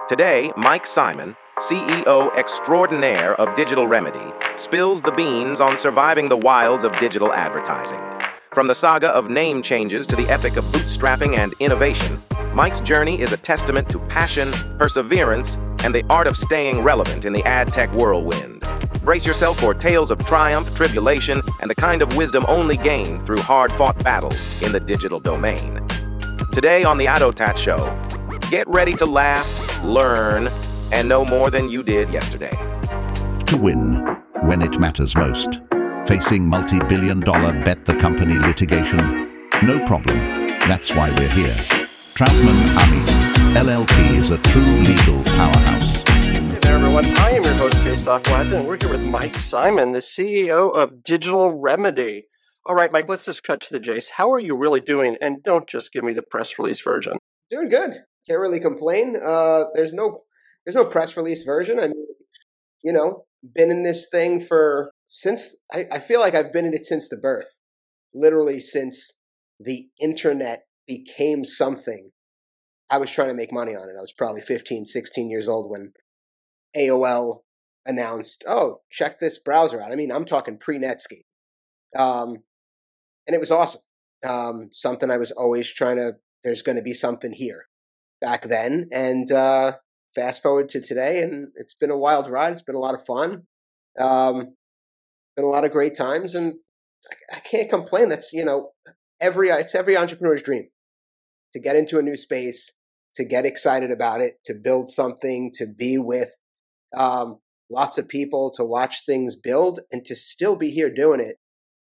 Today, Mike Simon, CEO extraordinaire of Digital Remedy, spills the beans on surviving the wilds of digital advertising. From the saga of name changes to the epic of bootstrapping and innovation, Mike's journey is a testament to passion, perseverance, and the art of staying relevant in the ad tech whirlwind. Brace yourself for tales of triumph, tribulation, and the kind of wisdom only gained through hard-fought battles in the digital domain. Today on the AutoTat Show, get ready to laugh, learn, and know more than you did yesterday. To win when it matters most. Facing multi-billion-dollar bet the company litigation? No problem. That's why we're here. Troutman Amin, LLP is a true legal powerhouse. Hey there, everyone. I am your host, Pesach Wadden, and we're here with Mike Simon, the CEO of Digital Remedy. All right, Mike, let's just cut to the chase. How are you really doing? And don't just give me the press release version. Doing good. Can't really complain. There's no press release version. I mean, been in this thing since I feel like I've been in it since the birth, literally since the internet became something. I was trying to make money on it. I was probably 15, 16 years old when AOL announced, oh, check this browser out. I mean, I'm talking pre-Netscape. And it was awesome. Something I was always there's going to be something here back then. And fast forward to today, and it's been a wild ride. It's been a lot of fun. Been a lot of great times, and I can't complain. That's, it's every entrepreneur's dream to get into a new space, to get excited about it, to build something, to be with lots of people, to watch things build, and to still be here doing it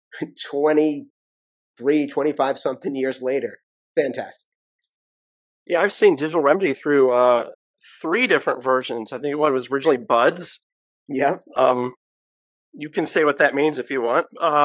23, 25 something years later. Fantastic. Yeah, I've seen Digital Remedy through 3 different versions. I think one was originally Buds. Yeah. You can say what that means if you want.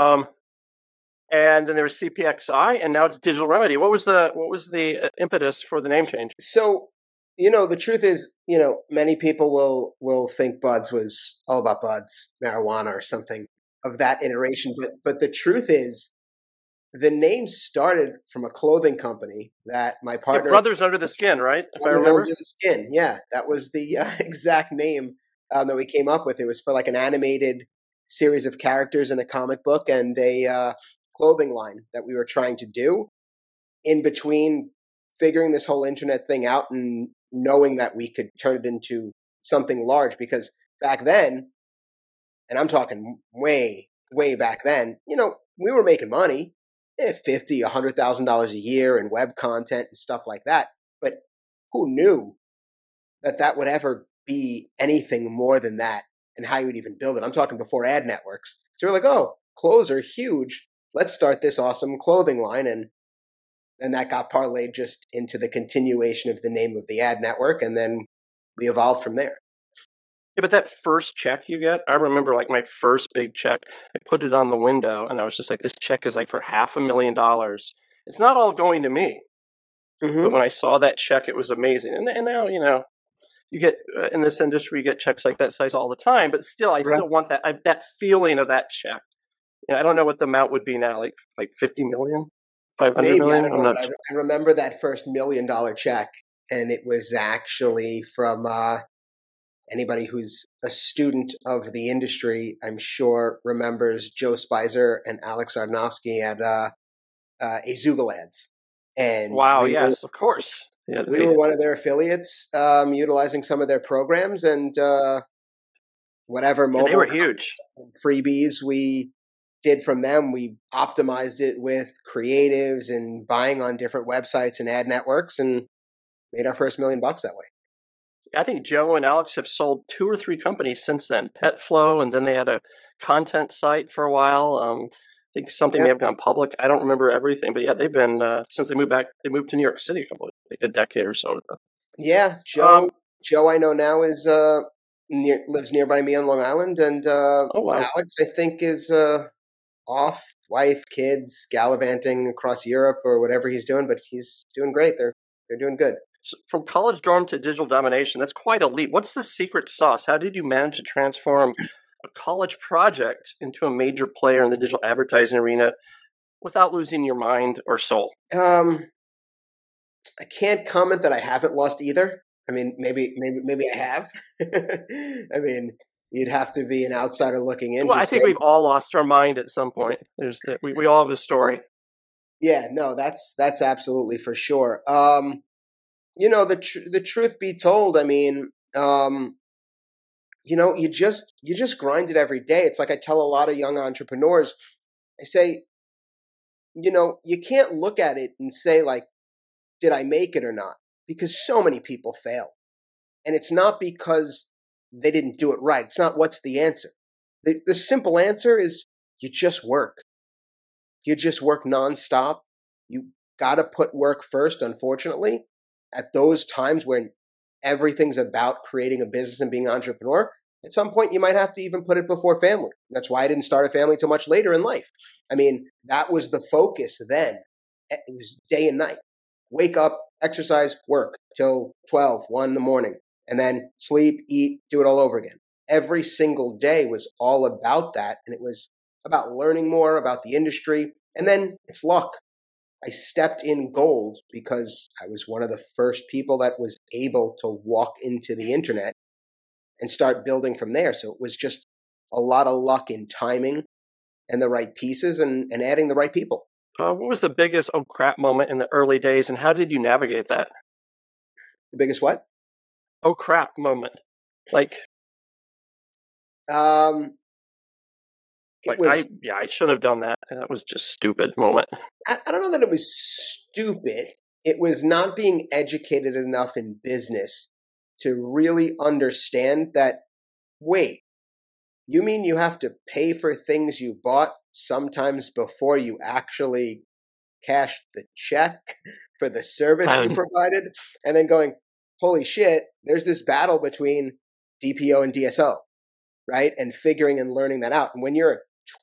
And then there was CPXI, and now it's Digital Remedy. What was the impetus for the name change? So, the truth is, many people will think Buds was all about buds, marijuana, or something of that iteration. But the truth is, the name started from a clothing company that my partner... Brothers Under the Skin, right? If I remember. Under the Skin, yeah. That was the exact name that we came up with. It was for like an animated series of characters in a comic book and a clothing line that we were trying to do in between figuring this whole internet thing out and knowing that we could turn it into something large. Because back then, and I'm talking way, way back then, we were making money. $50,000, $100,000 a year in web content and stuff like that. But who knew that would ever be anything more than that and how you would even build it? I'm talking before ad networks. So we're like, oh, clothes are huge. Let's start this awesome clothing line. And that got parlayed just into the continuation of the name of the ad network. And then we evolved from there. Yeah, but that first check you get, I remember like my first big check, I put it on the window and I was just like, this check is like for $500,000. It's not all going to me. Mm-hmm. But when I saw that check, it was amazing. And now, you get, in this industry, you get checks like that size all the time, but still, I still want that feeling of that check. I don't know what the amount would be now, like 50 million, 500 Maybe, million. I don't know, I remember that first $1 million check, and it was actually from, anybody who's a student of the industry, I'm sure, remembers Joe Spicer and Alex Arnofsky at Azoogle Ads. And wow, yes, of course. Yeah, we were one of their affiliates, utilizing some of their programs and whatever mobile they were huge freebies we did from them. We optimized it with creatives and buying on different websites and ad networks and made our first $1 million that way. I think Joe and Alex have sold 2 or 3 companies since then. Petflow, and then they had a content site for a while. I think something may have gone public. I don't remember everything, but yeah, they've been since they moved back. They moved to New York City a decade or so ago. Yeah, Joe. Joe, I know now is lives nearby me on Long Island, and Alex, I think, is off, wife, kids, gallivanting across Europe or whatever he's doing. But he's doing great. They're doing good. So from college dorm to digital domination, that's quite a leap. What's the secret sauce? How did you manage to transform a college project into a major player in the digital advertising arena without losing your mind or soul? I can't comment that I haven't lost either. I mean, maybe I have. I mean, you'd have to be an outsider looking in. Well, to I think say, we've all lost our mind at some point. We all have a story. Yeah, no, that's absolutely for sure. The truth be told, I mean, you just grind it every day. It's like I tell a lot of young entrepreneurs, I say, you can't look at it and say like, did I make it or not? Because so many people fail. And it's not because they didn't do it right. It's not what's the answer. The simple answer is you just work. You just work nonstop. You got to put work first, unfortunately. At those times when everything's about creating a business and being an entrepreneur, at some point you might have to even put it before family. That's why I didn't start a family till much later in life. I mean, that was the focus then. It was day and night. Wake up, exercise, work till 12, 1 in the morning, and then sleep, eat, do it all over again. Every single day was all about that, and it was about learning more about the industry, and then it's luck. I stepped in gold because I was one of the first people that was able to walk into the internet and start building from there. So it was just a lot of luck in timing and the right pieces and adding the right people. What was the biggest oh crap moment in the early days, and how did you navigate that? The biggest what? Oh crap moment. Like I shouldn't have done that. That was just stupid moment. I don't know that it was stupid. It was not being educated enough in business to really understand that, wait, you mean you have to pay for things you bought sometimes before you actually cashed the check for the service you provided? And then going, holy shit, there's this battle between DPO and DSO, right? And figuring and learning that out. And when you're a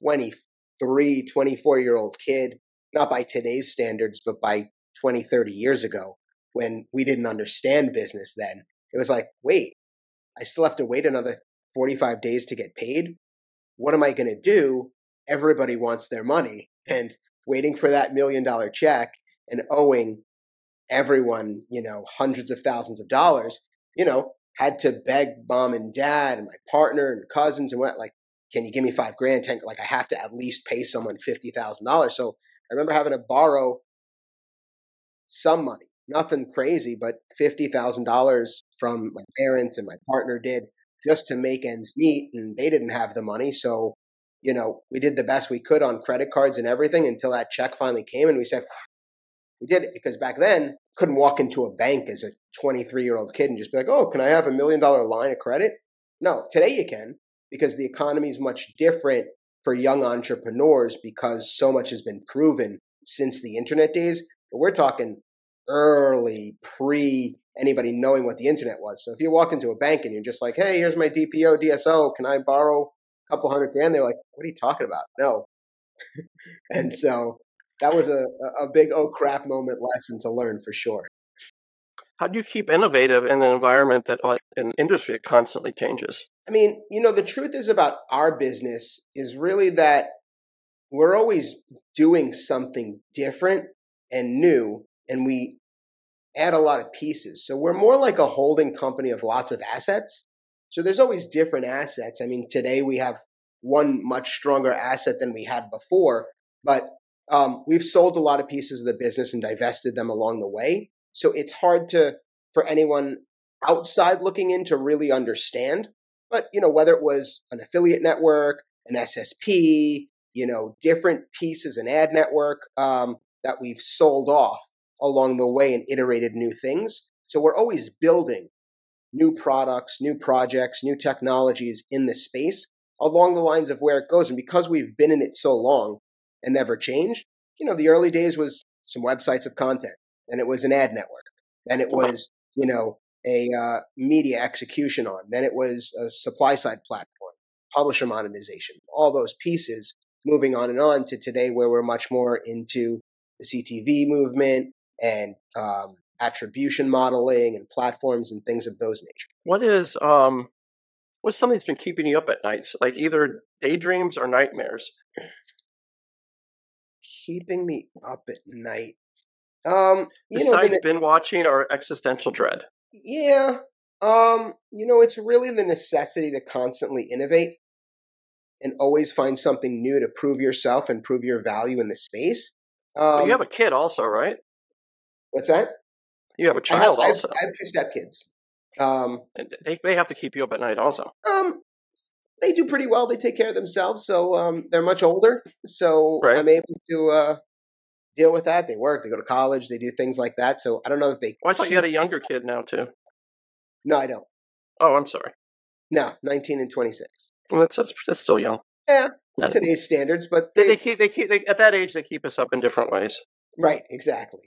23, 24-year-old kid, not by today's standards, but by 20, 30 years ago, when we didn't understand business then, it was like, wait, I still have to wait another 45 days to get paid? What am I going to do? Everybody wants their money, and waiting for that $1 million check and owing everyone, hundreds of thousands of dollars, had to beg mom and dad and my partner and cousins and what, like, can you give me $5,000? Like, I have to at least pay someone $50,000. So I remember having to borrow some money, nothing crazy, but $50,000 from my parents, and my partner did, just to make ends meet. And they didn't have the money. So, we did the best we could on credit cards and everything until that check finally came. And we said, we did it, because back then couldn't walk into a bank as a 23-year-old kid and just be like, oh, can I have $1 million line of credit? No, today you can, because the economy is much different for young entrepreneurs, because so much has been proven since the internet days. But we're talking early, pre anybody knowing what the internet was. So if you walk into a bank and you're just like, hey, here's my DPO, DSO, can I borrow a couple $100,000? They're like, what are you talking about? No. And so that was a big oh crap moment lesson to learn for sure. How do you keep innovative in an environment that an industry that constantly changes? I mean, the truth is about our business is really that we're always doing something different and new, and we add a lot of pieces. So we're more like a holding company of lots of assets. So there's always different assets. I mean, today we have one much stronger asset than we had before, but we've sold a lot of pieces of the business and divested them along the way. So it's hard for anyone outside looking in to really understand. But, whether it was an affiliate network, an SSP, different pieces, an ad network that we've sold off along the way and iterated new things. So we're always building new products, new projects, new technologies in the space along the lines of where it goes. And because we've been in it so long and never changed, the early days was some websites of content, and it was an ad network. Then it was, a media execution arm. Then it was a supply side platform, publisher monetization, all those pieces moving on to today, where we're much more into the CTV movement and attribution modeling and platforms and things of those nature. What's something that's been keeping you up at nights, like either daydreams or nightmares? Keeping me up at night. Besides binge watching or existential dread. Yeah. It's really the necessity to constantly innovate and always find something new to prove yourself and prove your value in the space. But you have a kid also, right? What's that? You have a child also. I have 2 stepkids. They have to keep you up at night also. They do pretty well. They take care of themselves. So they're much older. So Right. I'm able to deal with that. They work. They go to college. They do things like that. So I don't know if they. I thought you had a younger kid now too. No, I don't. Oh, I'm sorry. No, 19 and 26. Well, that's still young. Yeah, Yeah. today's standards, but They keep at that age they keep us up in different ways. right, exactly.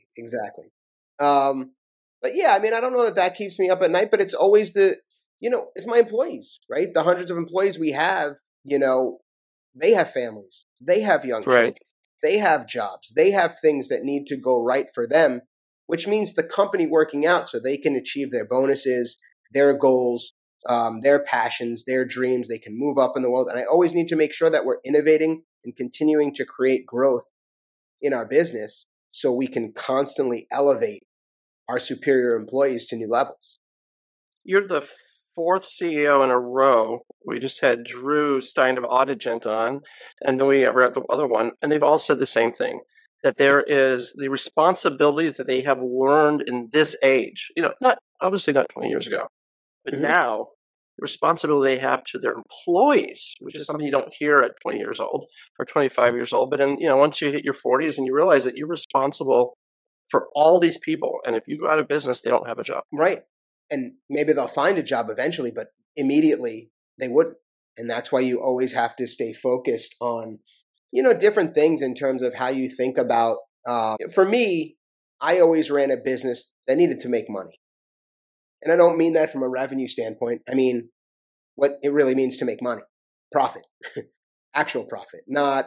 But yeah, I mean, I don't know that keeps me up at night, but it's always it's my employees, right? The hundreds of employees we have, they have families, they have young children, Right. they have jobs, they have things that need to go right for them, which means the company working out so they can achieve their bonuses, their goals, their passions, their dreams. They can move up in the world. And I always need to make sure that we're innovating and continuing to create growth in our business so we can constantly elevate our superior employees to new levels. You're the 4th CEO in a row. We just had Drew Stein of Audigent on, and then we have the other one, and they've all said the same thing, that there is the responsibility that they have learned in this age, not 20 years ago, but now the responsibility they have to their employees, which is something you don't hear at 20 years old or 25 years old. But once you hit your 40s and you realize that you're responsible for all these people, and if you go out of business, they don't have a job. Right. And maybe they'll find a job eventually, but immediately they wouldn't. And that's why you always have to stay focused on, different things in terms of how you think about. For me, I always ran a business that needed to make money. And I don't mean that from a revenue standpoint. I mean what it really means to make money, profit, actual profit, not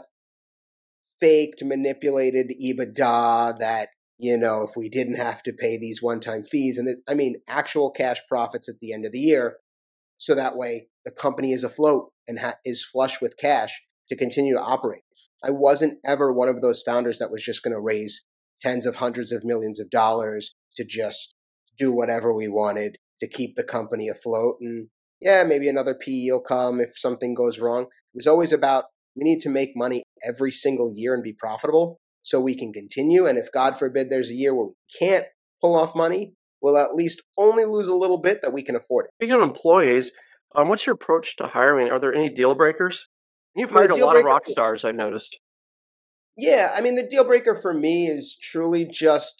faked, manipulated EBITDA that, if we didn't have to pay these one-time fees. And actual cash profits at the end of the year. So that way the company is afloat and is flush with cash to continue to operate. I wasn't ever one of those founders that was just going to raise tens of hundreds of millions of dollars to just do whatever we wanted to keep the company afloat. And yeah, maybe another PE will come if something goes wrong. It was always about, we need to make money every single year and be profitable so we can continue. And if God forbid there's a year where we can't pull off money, we'll at least only lose a little bit that we can afford it. Speaking of employees, what's your approach to hiring? Are there any deal breakers? You've hired a lot of rock stars, I've noticed. Yeah, the deal breaker for me is truly just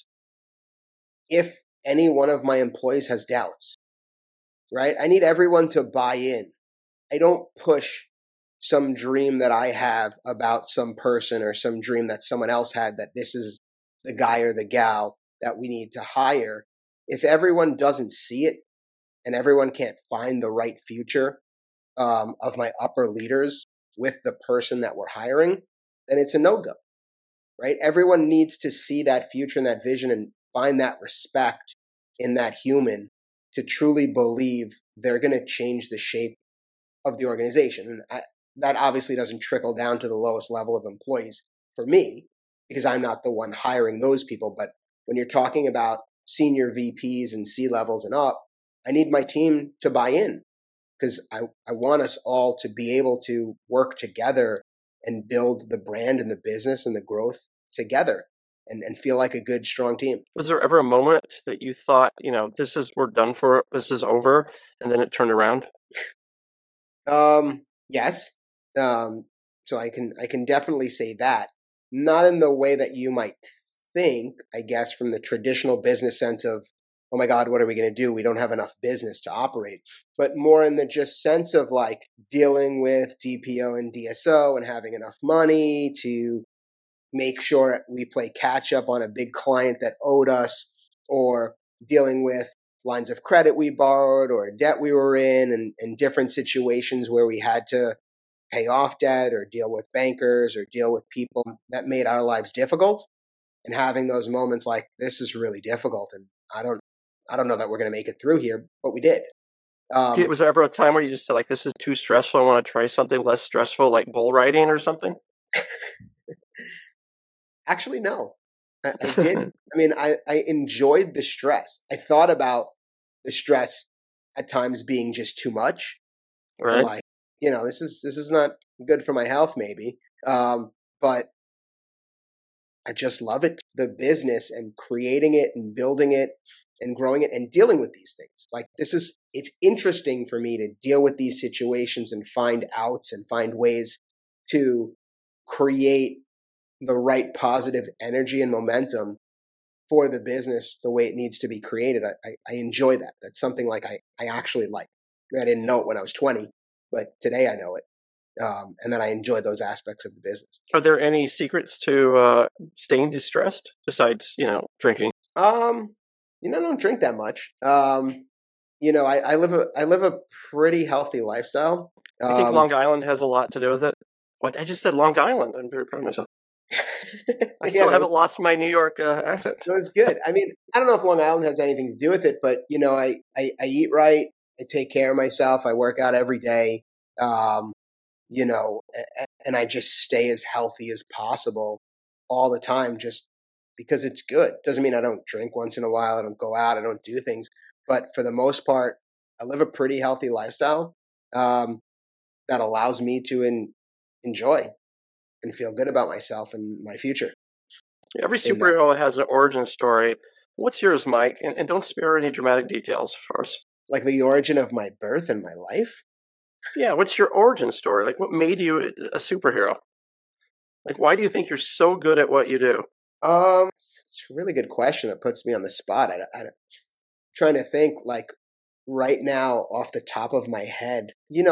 if any one of my employees has doubts, right? I need everyone to buy in. I don't push some dream that I have about some person or some dream that someone else had that this is the guy or the gal that we need to hire. If everyone doesn't see it and everyone can't find the right future of my upper leaders with the person that we're hiring, then it's a no-go, right? Everyone needs to see that future and that vision and find that respect in that human to truly believe they're going to change the shape of the organization. And that obviously doesn't trickle down to the lowest level of employees for me, because I'm not the one hiring those people. But when you're talking about senior VPs and C-levels and up, I need my team to buy in, because I want us all to be able to work together and build the brand and the business and the growth together and feel like a good, strong team. Was there ever a moment that you thought, we're done for, this is over, and then it turned around? Yes. So I can definitely say that. Not in the way that you might think, I guess, from the traditional business sense of, oh my God, what are we going to do? We don't have enough business to operate. But more in the just sense of like dealing with DPO and DSO and having enough money to make sure we play catch up on a big client that owed us, or dealing with lines of credit we borrowed or debt we were in, and different situations where we had to pay off debt or deal with bankers or deal with people that made our lives difficult, and having those moments like, this is really difficult and I don't know that we're going to make it through here, but we did. Was there ever a time where you just said, like, this is too stressful, I want to try something less stressful, like bull riding or something? Actually, no. I didn't. I enjoyed the stress. I thought about the stress at times being just too much. Right. Like, this is not good for my health, maybe. But I just love it, the business and creating it and building it and growing it and dealing with these things. Like it's interesting for me to deal with these situations and find outs and find ways to create the right positive energy and momentum for the business the way it needs to be created. I enjoy that. That's something like I actually like. I didn't know it when I was 20, but today I know it. And then I enjoy those aspects of the business. Are there any secrets to staying distressed besides, drinking? I don't drink that much. I live a pretty healthy lifestyle. I think Long Island has a lot to do with it. What I just said, Long Island. I'm very proud of myself. I still haven't lost my New York accent. It was good. I mean, I don't know if Long Island has anything to do with it, but I eat right. I take care of myself. I work out every day. And I just stay as healthy as possible all the time, just because it's good. Doesn't mean I don't drink once in a while. I don't go out. I don't do things. But for the most part, I live a pretty healthy lifestyle that allows me to enjoy and feel good about myself and my future. Every superhero has an origin story. What's yours, Mike? And don't spare any dramatic details for us. Like the origin of my birth and my life? Yeah, what's your origin story? Like, what made you a superhero? Like, why do you think you're so good at what you do? It's a really good question that puts me on the spot. I'm trying to think, like, right now off the top of my head.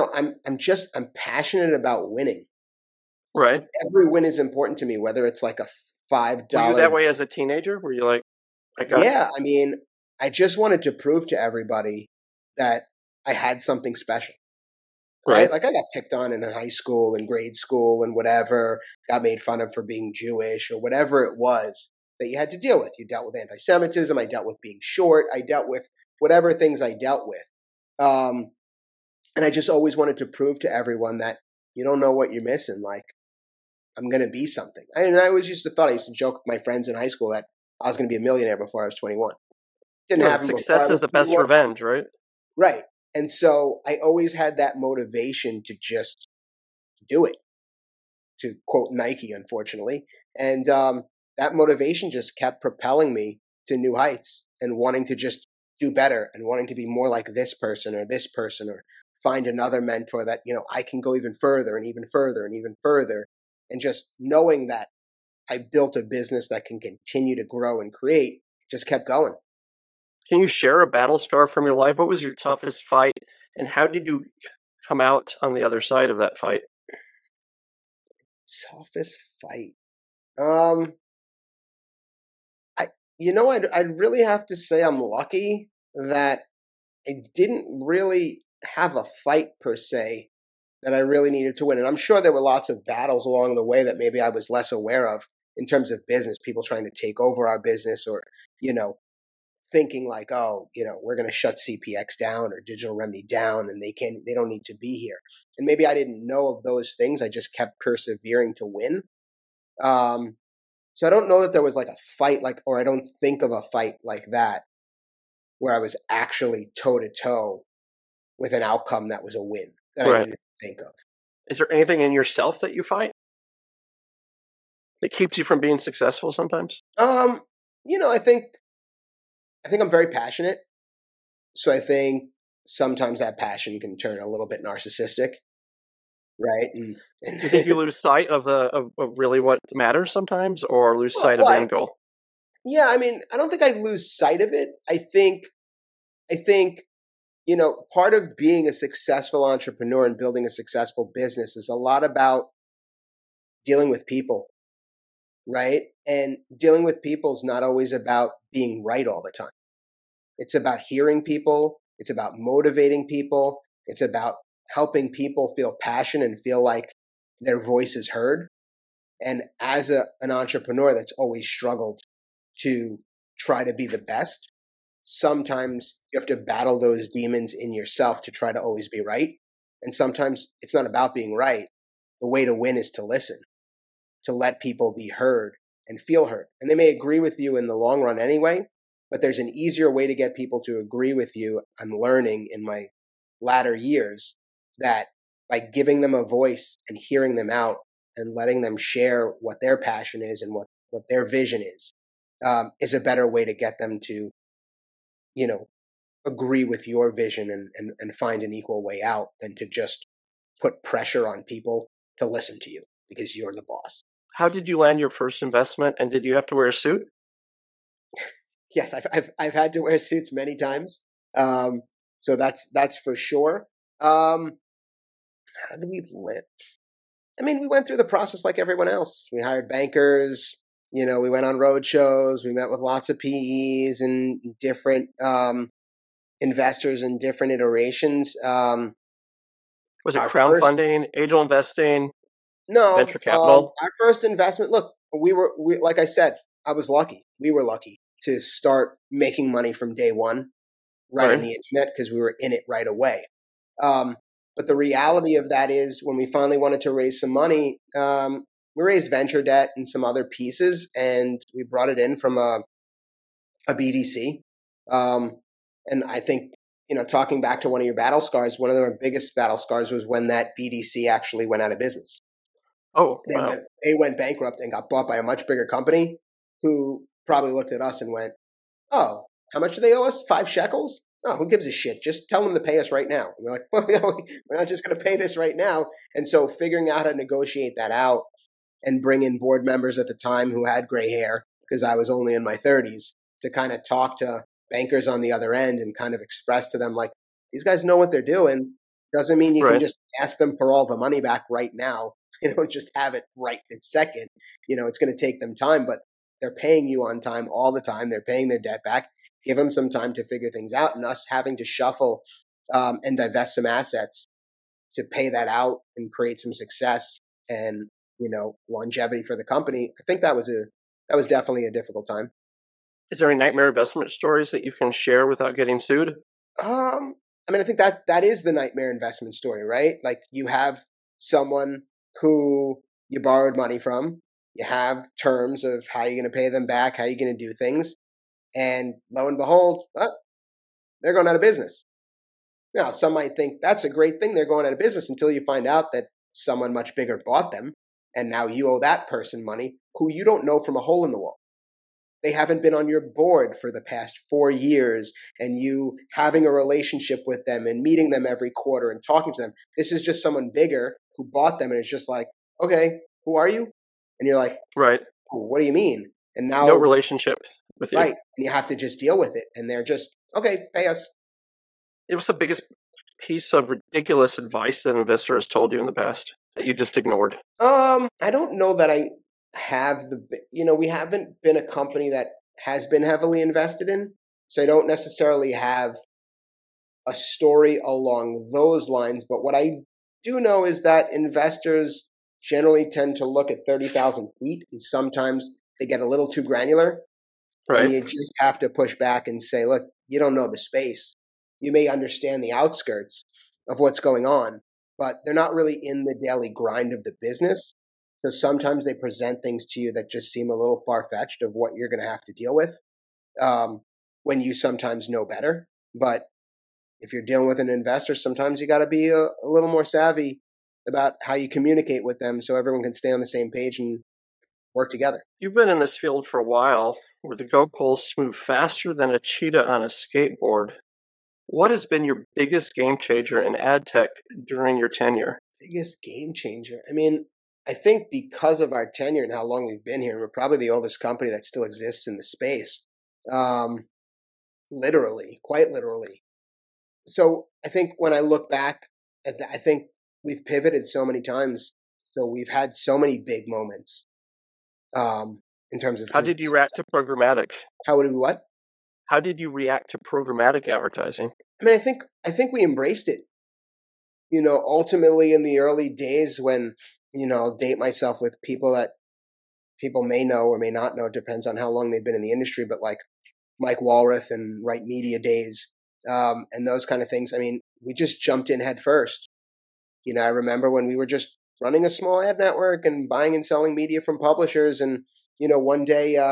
I'm passionate about winning. Right. Every win is important to me, whether it's like a $5. Were you that way as a teenager? Were you like, yeah, I mean, I just wanted to prove to everybody that I had something special. Right? Like I got picked on in high school and grade school and whatever, got made fun of for being Jewish or whatever it was that you had to deal with. You dealt with anti-Semitism. I dealt with being short. I dealt with whatever things I dealt with. And I just always wanted to prove to everyone that you don't know what you're missing. Like, I'm going to be something. And I always used to joke with my friends in high school that I was going to be a millionaire before I was 21. Didn't happen. Success is the best revenge, right? Right. And so I always had that motivation to just do it, to quote Nike, unfortunately. And that motivation just kept propelling me to new heights and wanting to just do better and wanting to be more like this person or find another mentor that, I can go even further and even further and even further. And just knowing that I built a business that can continue to grow and create just kept going. Can you share a battle scar from your life? What was your toughest fight, and how did you come out on the other side of that fight? Toughest fight? I'd really have to say I'm lucky that I didn't really have a fight per se that I really needed to win. And I'm sure there were lots of battles along the way that maybe I was less aware of in terms of business, people trying to take over our business or, thinking like, we're going to shut CPX down or Digital Remedy down and they don't need to be here. And maybe I didn't know of those things. I just kept persevering to win. So I don't know that there was like a fight or I don't think of a fight like that where I was actually toe to toe with an outcome that was a win that I needed to think of. Is there anything in yourself that you fight that keeps you from being successful sometimes? I think I'm very passionate. So I think sometimes that passion can turn a little bit narcissistic, right? And do you think you lose sight of really what matters sometimes, or lose sight of the end goal? Yeah, I mean, I don't think I lose sight of it. I think, part of being a successful entrepreneur and building a successful business is a lot about dealing with people, right? And dealing with people is not always about being right all the time. It's about hearing people. It's about motivating people. It's about helping people feel passion and feel like their voice is heard. And as an entrepreneur that's always struggled to try to be the best, sometimes you have to battle those demons in yourself to try to always be right. And sometimes it's not about being right. The way to win is to listen, to let people be heard and feel heard. And they may agree with you in the long run anyway, but there's an easier way to get people to agree with you. I'm learning in my latter years that by giving them a voice and hearing them out and letting them share what their passion is and what their vision is a better way to get them to, agree with your vision and find an equal way out than to just put pressure on people to listen to you because you're the boss. How did you land your first investment, and did you have to wear a suit? Yes, I've had to wear suits many times. So that's for sure. How did we land? I mean, we went through the process like everyone else. We hired bankers. We went on road shows. We met with lots of PEs and different investors in different iterations. Was it crowdfunding, angel investing? No, venture capital. Our first investment. Look, we like I said, I was lucky. We were lucky to start making money from day one, right on the internet, because we were in it right away. But the reality of that is, when we finally wanted to raise some money, we raised venture debt and some other pieces, and we brought it in from a BDC. And I think, talking back to one of your battle scars, one of our biggest battle scars was when that BDC actually went out of business. Oh, they went bankrupt and got bought by a much bigger company who probably looked at us and went, "Oh, how much do they owe us? 5 shekels? Oh, who gives a shit? Just tell them to pay us right now." And we're like, "Well, we're not just going to pay this right now." And so figuring out how to negotiate that out and bring in board members at the time who had gray hair, because I was only in my 30s, to kind of talk to bankers on the other end and kind of express to them, like, these guys know what they're doing. Doesn't mean you can just ask them for all the money back right now. Just have it right this second. It's going to take them time, but they're paying you on time all the time. They're paying their debt back. Give them some time to figure things out, and us having to shuffle and divest some assets to pay that out and create some success and, longevity for the company. I think that was definitely a difficult time. Is there any nightmare investment stories that you can share without getting sued? I think that is the nightmare investment story, right? Like, you have someone who you borrowed money from. You have terms of how you're going to pay them back, how you're going to do things. And lo and behold, they're going out of business. Now, some might think that's a great thing, they're going out of business, until you find out that someone much bigger bought them. And now you owe that person money who you don't know from a hole in the wall. They haven't been on your board for the past 4 years, and you having a relationship with them and meeting them every quarter and talking to them. This is just someone bigger who bought them, and it's just like, "Okay, who are you?" And you're like, "Right. What do you mean?" And now no relationship with you. Right. And you have to just deal with it. And they're just, "Okay, pay us." It was the biggest piece of ridiculous advice that an investor has told you in the past that you just ignored? I don't know that I have we haven't been a company that has been heavily invested in. So I don't necessarily have a story along those lines. But what I do know is that investors generally tend to look at 30,000 feet, and sometimes they get a little too granular. Right. And you just have to push back and say, look, you don't know the space. You may understand the outskirts of what's going on, but they're not really in the daily grind of the business. So sometimes they present things to you that just seem a little far-fetched of what you're going to have to deal with when you sometimes know better. But if you're dealing with an investor, sometimes you got to be a little more savvy about how you communicate with them so everyone can stay on the same page and work together. You've been in this field for a while, where the goalposts move faster than a cheetah on a skateboard. What has been your biggest game changer in ad tech during your tenure? Biggest game changer? I mean, I think because of our tenure and how long we've been here, we're probably the oldest company that still exists in the space. Literally, quite literally. So I think when I look back, I think we've pivoted so many times. So we've had so many big moments in terms of... How did you react to programmatic? How would we what? How did you react to programmatic advertising? I mean, I think we embraced it. You know, ultimately in the early days when, I'll date myself with people that people may know or may not know, depends on how long they've been in the industry, but like Mike Walrath and Right Media days and those kind of things. I mean, we just jumped in head first. I remember when we were just running a small ad network and buying and selling media from publishers. And, one day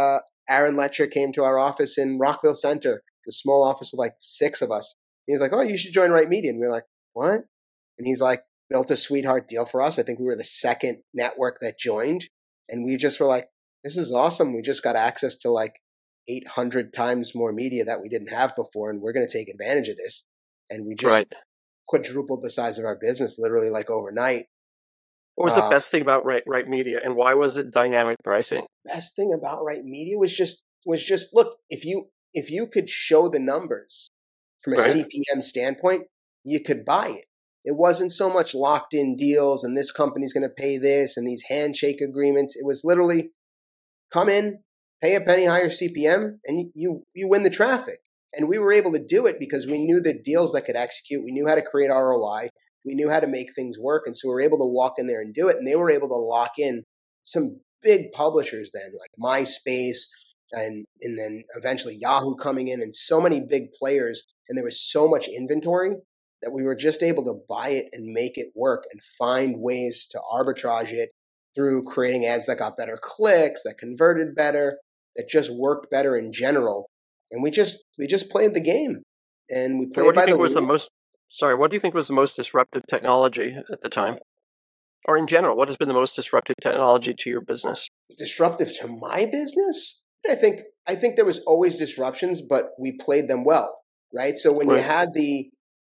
Aaron Letcher came to our office in Rockville Center, the small office with like 6 of us. He was like, "Oh, you should join Right Media." And we were like, "What?" And he's like, built a sweetheart deal for us. I think we were the second network that joined. And we just were like, this is awesome. We just got access to like 800 times more media that we didn't have before. And we're going to take advantage of this. And we just quadrupled the size of our business literally like overnight. What was the best thing about Right Media, and why was it dynamic pricing? Best thing about Right Media was just look, if you could show the numbers from a CPM standpoint, you could buy it. It wasn't so much locked in deals and this company's going to pay this and these handshake agreements. It was literally come in, pay a penny higher CPM, and you win the traffic. And we were able to do it because we knew the deals that could execute. We knew how to create ROI. We knew how to make things work. And so we were able to walk in there and do it. And they were able to lock in some big publishers then, like MySpace and then eventually Yahoo coming in and so many big players. And there was so much inventory that we were just able to buy it and make it work and find ways to arbitrage it through creating ads that got better clicks, that converted better, that just worked better in general. And we just played the game, and we played by the rules. What do you think was the most disruptive technology at the time? Or in general, what has been the most disruptive technology to your business? Disruptive to my business? I think there was always disruptions, but we played them well, right? So when you had the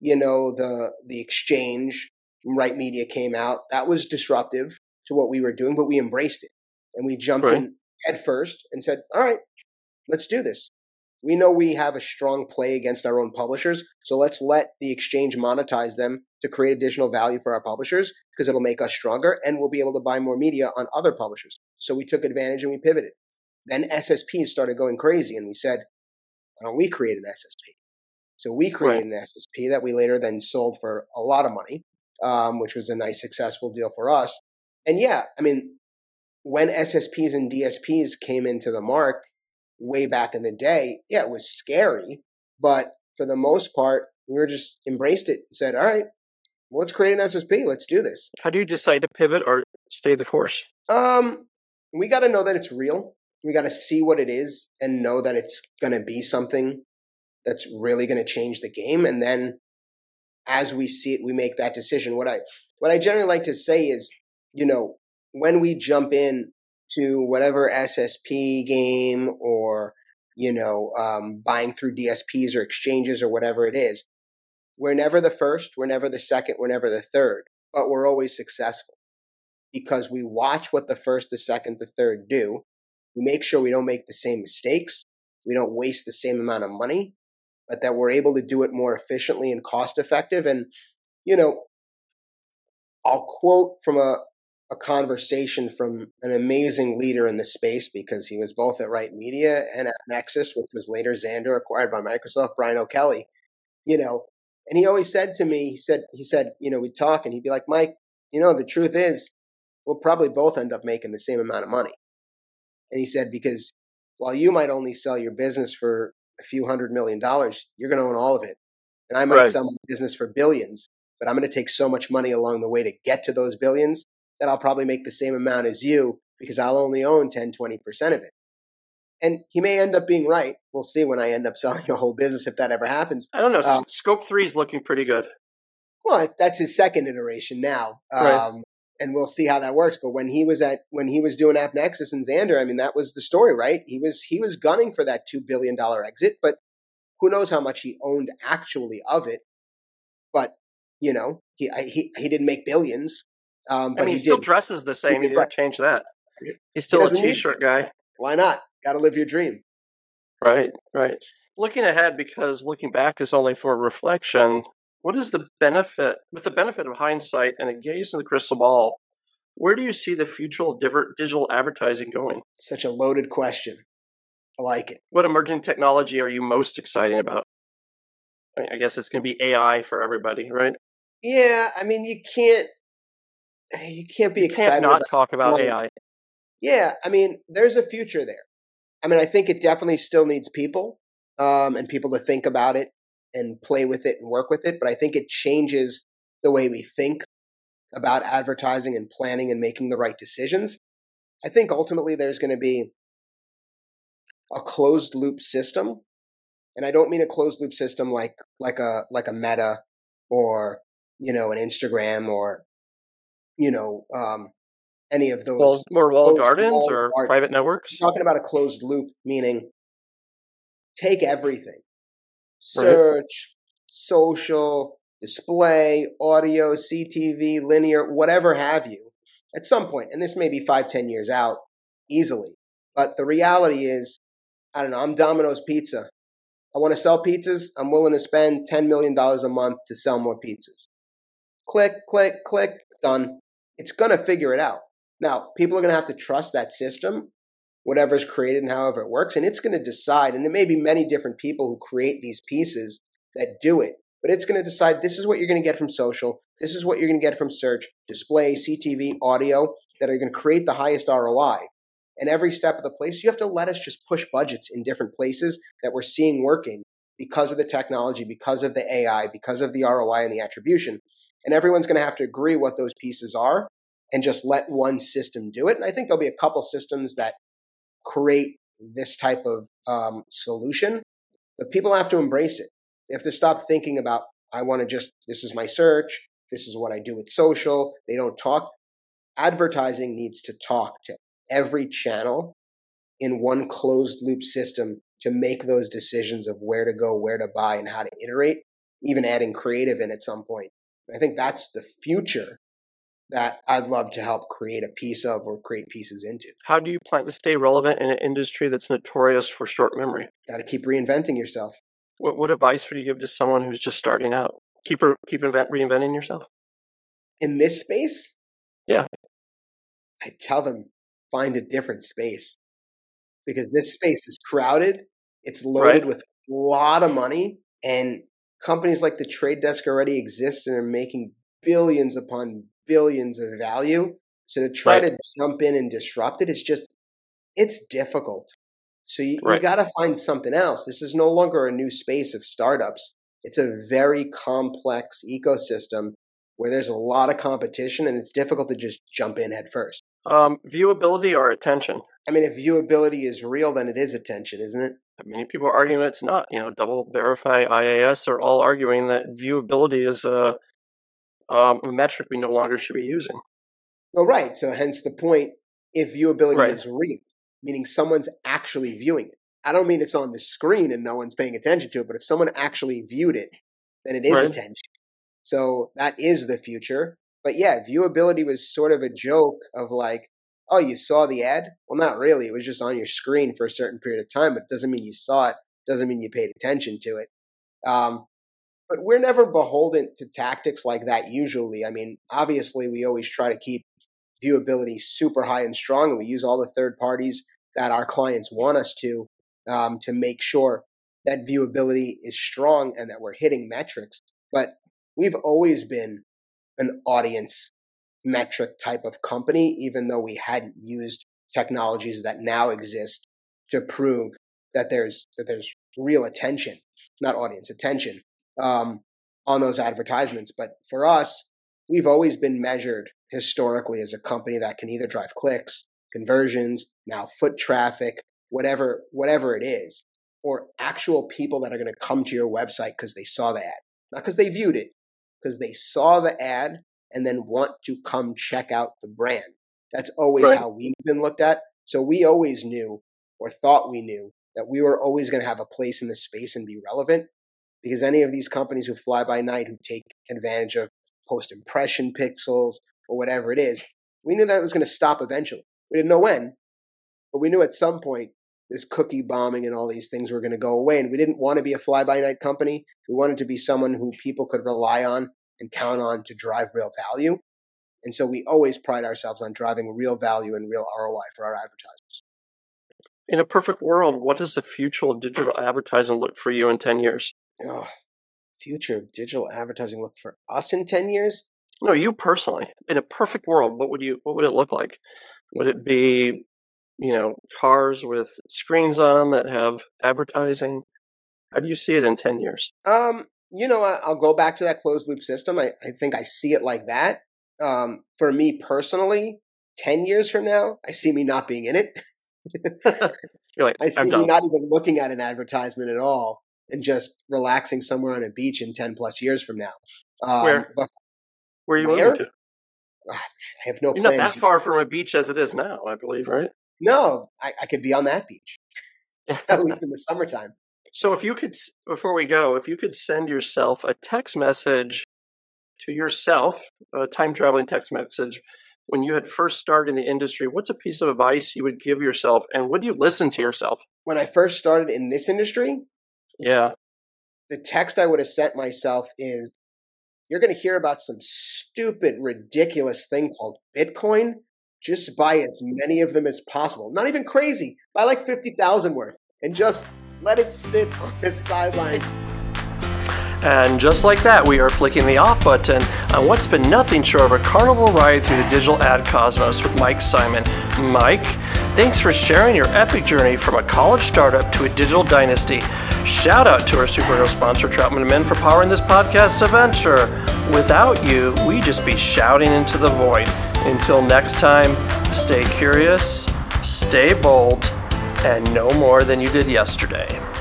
exchange, Right Media came out, that was disruptive to what we were doing, but we embraced it. And we jumped in head first and said, all right, let's do this. We know we have a strong play against our own publishers, so let's let the exchange monetize them to create additional value for our publishers because it'll make us stronger and we'll be able to buy more media on other publishers. So we took advantage and we pivoted. Then SSPs started going crazy and we said, why don't we create an SSP? So we created an SSP that we later then sold for a lot of money, which was a nice successful deal for us. And when SSPs and DSPs came into the market, way back in the day, it was scary, but for the most part, we were just embraced it and said, all right, well, let's create an SSP. Let's do this. How do you decide to pivot or stay the course? We got to know that it's real. We got to see what it is and know that it's going to be something that's really going to change the game. And then as we see it, we make that decision. What I generally like to say is, when we jump in to whatever SSP game or, buying through DSPs or exchanges or whatever it is, we're never the first, we're never the second, we're never the third, but we're always successful because we watch what the first, the second, the third do. We make sure we don't make the same mistakes. We don't waste the same amount of money, but that we're able to do it more efficiently and cost effective. And, I'll quote from a conversation from an amazing leader in the space because he was both at Right Media and at Nexus, which was later Xandr, acquired by Microsoft, Brian O'Kelly, and he always said to me, he said, we'd talk and he'd be like, Mike, the truth is we'll probably both end up making the same amount of money. And he said, because while you might only sell your business for a few $100 million, you're going to own all of it. And I might sell my business for billions, but I'm going to take so much money along the way to get to those billions that I'll probably make the same amount as you because I'll only own 10, 20% of it. And he may end up being right. We'll see when I end up selling the whole business if that ever happens. I don't know. Scope 3 is looking pretty good. Well, that's his second iteration now. And we'll see how that works. But when he was doing AppNexus and Xandr, that was the story, right? He was gunning for that $2 billion exit, but who knows how much he owned actually of it. But, he didn't make billions. But he still dresses the same. He didn't change that. He's still a T-shirt guy. Why not? Got to live your dream. Right. Looking ahead, because looking back is only for reflection, what is the benefit, with the benefit of hindsight and a gaze in the crystal ball, where do you see the future of digital advertising going? Such a loaded question. I like it. What emerging technology are you most excited about? I guess it's going to be AI for everybody, right? Yeah, you can't be excited. Can't not talk about AI. Yeah, there's a future there. I think it definitely still needs people and people to think about it and play with it and work with it. But I think it changes the way we think about advertising and planning and making the right decisions. I think ultimately there's going to be a closed loop system, and I don't mean a closed loop system like a Meta or an Instagram or any of those more walled gardens walled or gardens. private networks. I'm talking about a closed loop, meaning take everything: search, social, display, audio, CTV, linear, whatever have you, at some point. And this may be 5-10 years out easily. But the reality is, I don't know, I'm Domino's Pizza. I want to sell pizzas. I'm willing to spend $10 million a month to sell more pizzas. Click, click, click, done. It's going to figure it out. Now, people are going to have to trust that system, whatever's created and however it works, and it's going to decide, and there may be many different people who create these pieces that do it, but it's going to decide this is what you're going to get from social, this is what you're going to get from search, display, CTV, audio, that are going to create the highest ROI. And every step of the place, you have to let us just push budgets in different places that we're seeing working because of the technology, because of the AI, because of the ROI and the attribution. And everyone's going to have to agree what those pieces are and just let one system do it. And I think there'll be a couple systems that create this type of solution, but people have to embrace it. They have to stop thinking about, I want to just, this is my search, this is what I do with social. They don't talk. Advertising needs to talk to every channel in one closed loop system to make those decisions of where to go, where to buy, and how to iterate, even adding creative in at some point. I think that's the future that I'd love to help create a piece of or create pieces into. How do you plan to stay relevant in an industry that's notorious for short memory? Got to keep reinventing yourself. What advice would you give to someone who's just starting out? Keep reinventing yourself? In this space? Yeah. I tell them, find a different space. Because this space is crowded. It's loaded with a lot of money. And companies like the Trade Desk already exist and are making billions upon billions of value. So to try to jump in and disrupt it, it's difficult. So you got to find something else. This is no longer a new space of startups. It's a very complex ecosystem where there's a lot of competition and it's difficult to just jump in head first. Viewability or attention? I mean, if viewability is real, then it is attention, isn't it? Many people are arguing it's not. Double Verify, IAS are all arguing that viewability is a metric we no longer should be using. Well, right. So hence the point, if viewability is real, meaning someone's actually viewing it. I don't mean it's on the screen and no one's paying attention to it, but if someone actually viewed it, then it is attention. So that is the future. But yeah, viewability was sort of a joke of like, oh, you saw the ad? Well, not really. It was just on your screen for a certain period of time, but it doesn't mean you saw it. Doesn't mean you paid attention to it. But we're never beholden to tactics like that usually. I mean, obviously, we always try to keep viewability super high and strong, and we use all the third parties that our clients want us to make sure that viewability is strong and that we're hitting metrics. But we've always been an audience metric type of company, even though we hadn't used technologies that now exist to prove that there's real attention, not audience attention, on those advertisements. But for us, we've always been measured historically as a company that can either drive clicks, conversions, now foot traffic, whatever it is, or actual people that are going to come to your website because they saw the ad, not because they viewed it, because they saw the ad and then want to come check out the brand. That's always how we've been looked at. So we always knew, or thought we knew, that we were always going to have a place in the space and be relevant, because any of these companies who fly by night, who take advantage of post-impression pixels or whatever it is, we knew that it was going to stop eventually. We didn't know when, but we knew at some point this cookie bombing and all these things were going to go away. And we didn't want to be a fly-by-night company. We wanted to be someone who people could rely on and count on to drive real value. And so we always pride ourselves on driving real value and real ROI for our advertisers. In a perfect world, what does the future of digital advertising look for you in 10 years? Future of digital advertising look for us in 10 years? No, you personally. In a perfect world, what would it look like? Would it be, cars with screens on them that have advertising? How do you see it in 10 years? I'll go back to that closed loop system. I think I see it like that. For me personally, 10 years from now, I see me not being in it. You're like, I see you not even looking at an advertisement at all and just relaxing somewhere on a beach in 10 plus years from now. Where are you moving to? I have no plans. You're not that far from a beach as it is now, I believe, right? No, I could be on that beach, at least in the summertime. So if you could, before we go, if you could send yourself a text message to yourself, a time-traveling text message, when you had first started in the industry, what's a piece of advice you would give yourself, and would you listen to yourself? When I first started in this industry? Yeah. The text I would have sent myself is, you're going to hear about some stupid, ridiculous thing called Bitcoin. Just buy as many of them as possible. Not even crazy. Buy like 50,000 worth and just let it sit on the sideline. And just like that, we are flicking the off button on what's been nothing short of a carnival ride through the digital ad cosmos with Mike Simon. Mike, thanks for sharing your epic journey from a college startup to a digital dynasty. Shout out to our superhero sponsor, Troutman Men, for powering this podcast adventure. Without you, we'd just be shouting into the void. Until next time, stay curious, stay bold, and know more than you did yesterday.